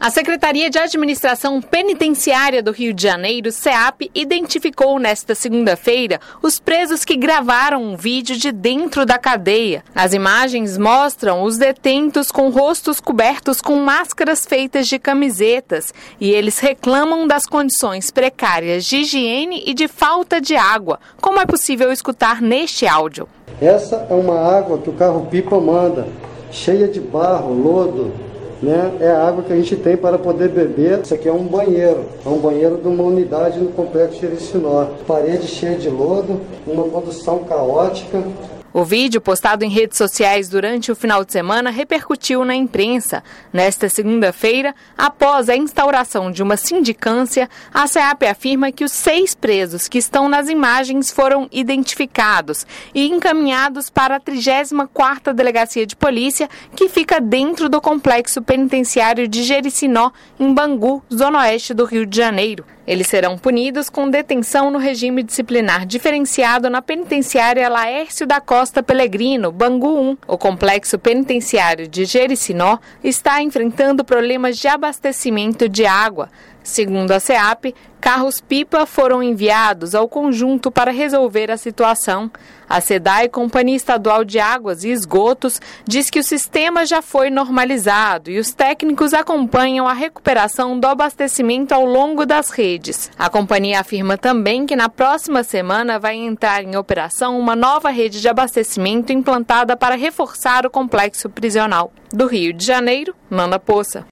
A Secretaria de Administração Penitenciária do Rio de Janeiro, SEAP, identificou nesta segunda-feira os presos que gravaram um vídeo de dentro da cadeia. As imagens mostram os detentos com rostos cobertos com máscaras feitas de camisetas e eles reclamam das condições precárias de higiene e de falta de água, como é possível escutar neste áudio. Essa é uma água que o carro-pipa manda, cheia de barro, lodo. É a água que a gente tem para poder beber. Isso aqui é um banheiro de uma unidade no Complexo Jericinó. Parede cheia de lodo, uma condução caótica. O vídeo, postado em redes sociais durante o final de semana, repercutiu na imprensa. Nesta segunda-feira, após a instauração de uma sindicância, a SEAP afirma que os 6 presos que estão nas imagens foram identificados e encaminhados para a 34ª Delegacia de Polícia, que fica dentro do Complexo Penitenciário de Jericinó, em Bangu, zona oeste do Rio de Janeiro. Eles serão punidos com detenção no regime disciplinar diferenciado na penitenciária Laércio da Costa Pelegrino, Bangu 1. O complexo penitenciário de Jericinó está enfrentando problemas de abastecimento de água. Segundo a SEAP, carros-pipa foram enviados ao conjunto para resolver a situação. A SEDAI, Companhia Estadual de Águas e Esgotos, diz que o sistema já foi normalizado e os técnicos acompanham a recuperação do abastecimento ao longo das redes. A companhia afirma também que na próxima semana vai entrar em operação uma nova rede de abastecimento implantada para reforçar o complexo prisional. Do Rio de Janeiro, Nana Poça.